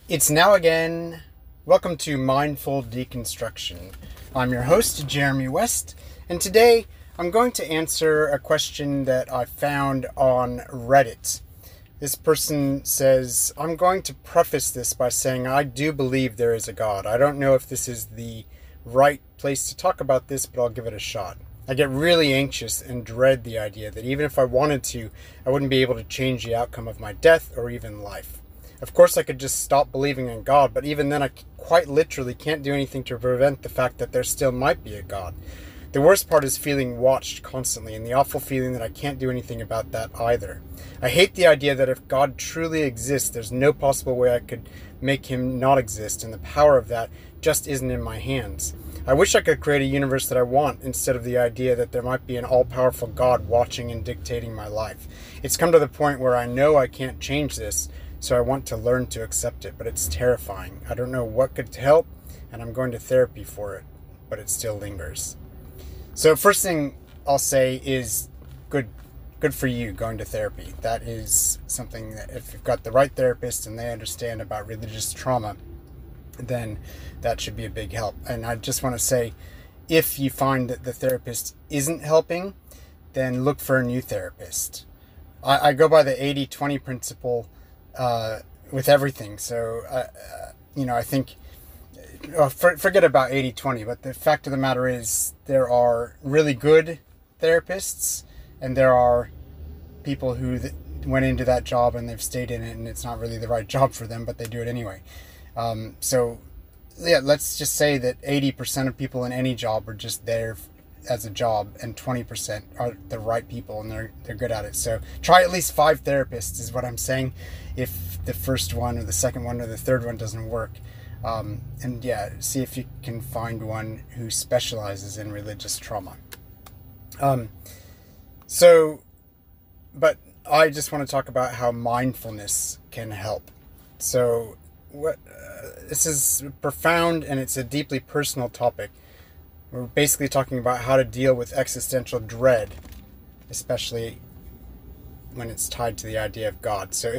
It's now again. Welcome to Mindful Deconstruction. I'm your host, Jeremy West, and today I'm going to answer a question that I found on Reddit. This person says, I'm going to preface this by saying I do believe there is a God. I don't know if this is the right place to talk about this, but I'll give it a shot. I get really anxious and dread the idea that even if I wanted to, I wouldn't be able to change the outcome of my death or even life. Of course, I could just stop believing in God, but even then I quite literally can't do anything to prevent the fact that there still might be a God. The worst part is feeling watched constantly, and the awful feeling that I can't do anything about that either. I hate the idea that if God truly exists, there's no possible way I could make him not exist, and the power of that just isn't in my hands. I wish I could create a universe that I want, instead of the idea that there might be an all-powerful God watching and dictating my life. It's come to the point where I know I can't change this, so I want to learn to accept it, but it's terrifying. I don't know what could help, and I'm going to therapy for it, but it still lingers. So first thing I'll say is good for you going to therapy. That is something that if you've got the right therapist and they understand about religious trauma, then that should be a big help. And I just want to say, if you find that the therapist isn't helping, then look for a new therapist. I go by the 80-20 principle with everything. So, I think, forget about 80-20, but the fact of the matter is there are really good therapists and there are people who went into that job and they've stayed in it and it's not really the right job for them, but they do it anyway. Let's just say that 80% of people in any job are just there as a job, and 20% are the right people and they're good at it. So try at least 5 therapists is what I'm saying if the first one or the second one or the third one doesn't work. See if you can find one who specializes in religious trauma. But I just want to talk about how mindfulness can help. So this is profound and it's a deeply personal topic. We're basically talking about how to deal with existential dread, especially when it's tied to the idea of God. So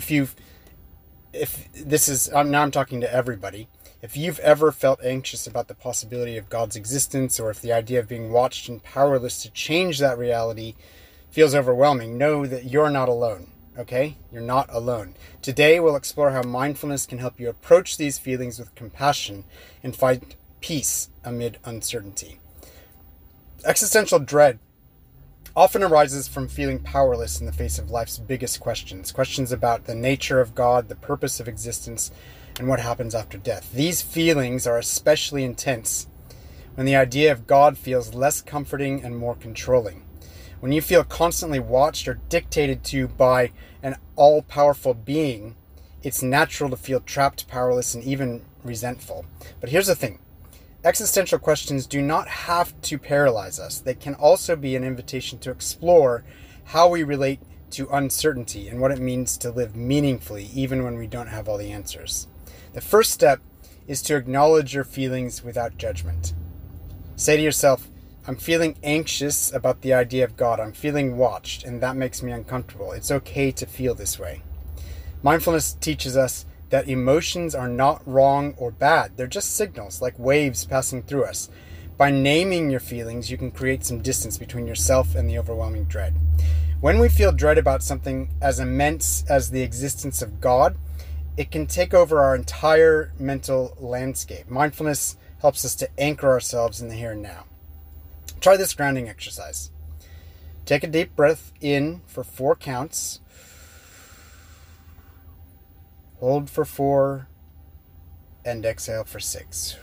I'm talking to everybody. If you've ever felt anxious about the possibility of God's existence, or if the idea of being watched and powerless to change that reality feels overwhelming, know that you're not alone. Okay? You're not alone. Today we'll explore how mindfulness can help you approach these feelings with compassion and find peace amid uncertainty. Existential dread often arises from feeling powerless in the face of life's biggest questions about the nature of God, the purpose of existence, and what happens after death. These feelings are especially intense when the idea of God feels less comforting and more controlling. When you feel constantly watched or dictated to by an all-powerful being, it's natural to feel trapped, powerless, and even resentful. But here's the thing. Existential questions do not have to paralyze us. They can also be an invitation to explore how we relate to uncertainty and what it means to live meaningfully, even when we don't have all the answers. The first step is to acknowledge your feelings without judgment. Say to yourself, I'm feeling anxious about the idea of God. I'm feeling watched, and that makes me uncomfortable. It's okay to feel this way. Mindfulness teaches us that emotions are not wrong or bad. They're just signals, like waves passing through us. By naming your feelings, you can create some distance between yourself and the overwhelming dread. When we feel dread about something as immense as the existence of God, it can take over our entire mental landscape. Mindfulness helps us to anchor ourselves in the here and now. Try this grounding exercise. Take a deep breath in for 4 counts. Hold for 4 and exhale for 6.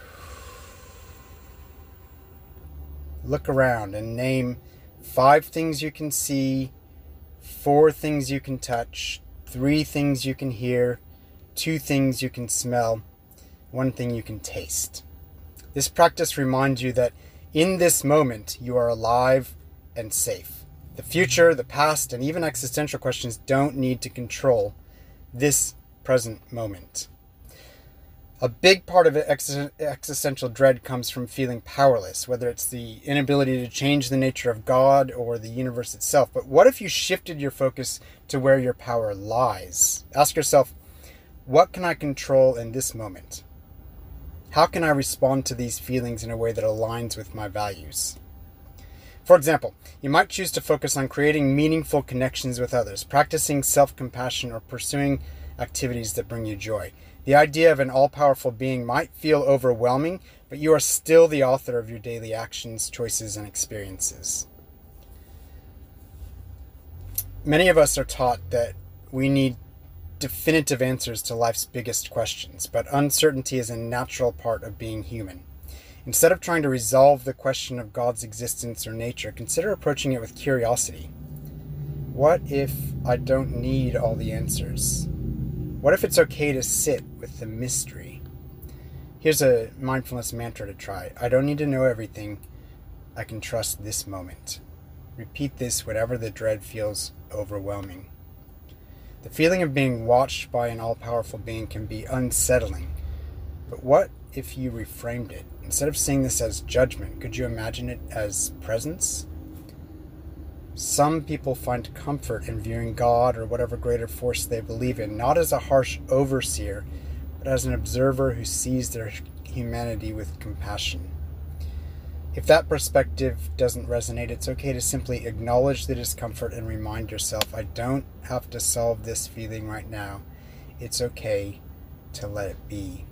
Look around and name 5 things you can see, 4 things you can touch, 3 things you can hear, 2 things you can smell, 1 thing you can taste. This practice reminds you that in this moment you are alive and safe. The future, the past, and even existential questions don't need to control this present moment. A big part of existential dread comes from feeling powerless, whether it's the inability to change the nature of God or the universe itself. But what if you shifted your focus to where your power lies? Ask yourself, What can I control in this moment? How can I respond to these feelings in a way that aligns with my values? For example, you might choose to focus on creating meaningful connections with others, practicing self-compassion, or pursuing activities that bring you joy. The idea of an all-powerful being might feel overwhelming, but you are still the author of your daily actions, choices, and experiences. Many of us are taught that we need definitive answers to life's biggest questions, but uncertainty is a natural part of being human. Instead of trying to resolve the question of God's existence or nature, consider approaching it with curiosity. What if I don't need all the answers? What if it's okay to sit with the mystery? Here's a mindfulness mantra to try. I don't need to know everything. I can trust this moment. Repeat this whenever the dread feels overwhelming. The feeling of being watched by an all-powerful being can be unsettling. But what if you reframed it? Instead of seeing this as judgment, could you imagine it as presence? Some people find comfort in viewing God or whatever greater force they believe in, not as a harsh overseer, but as an observer who sees their humanity with compassion. If that perspective doesn't resonate, it's okay to simply acknowledge the discomfort and remind yourself, I don't have to solve this feeling right now. It's okay to let it be.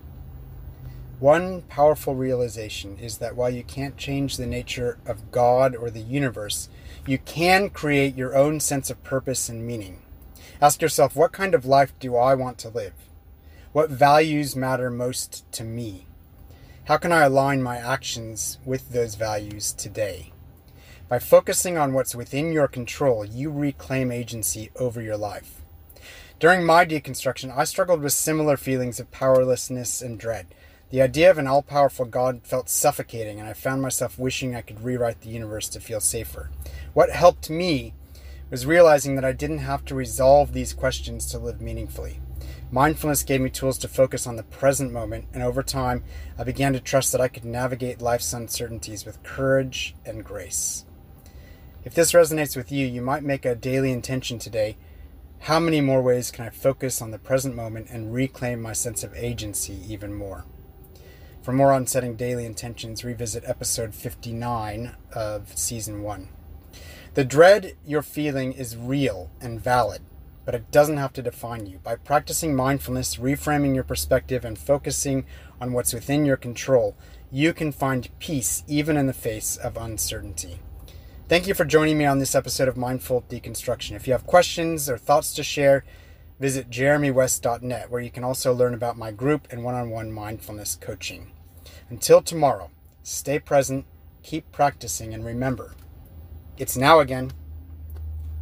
One powerful realization is that while you can't change the nature of God or the universe, you can create your own sense of purpose and meaning. Ask yourself, what kind of life do I want to live? What values matter most to me? How can I align my actions with those values today? By focusing on what's within your control, you reclaim agency over your life. During my deconstruction, I struggled with similar feelings of powerlessness and dread. The idea of an all-powerful God felt suffocating, and I found myself wishing I could rewrite the universe to feel safer. What helped me was realizing that I didn't have to resolve these questions to live meaningfully. Mindfulness gave me tools to focus on the present moment, and over time, I began to trust that I could navigate life's uncertainties with courage and grace. If this resonates with you, you might make a daily intention today. How many more ways can I focus on the present moment and reclaim my sense of agency even more? For more on setting daily intentions, revisit episode 59 of season 1. The dread you're feeling is real and valid, but it doesn't have to define you. By practicing mindfulness, reframing your perspective, and focusing on what's within your control, you can find peace even in the face of uncertainty. Thank you for joining me on this episode of Mindful Deconstruction. If you have questions or thoughts to share, visit jeremywest.net, where you can also learn about my group and one-on-one mindfulness coaching. Until tomorrow, stay present, keep practicing, and remember, it's now again.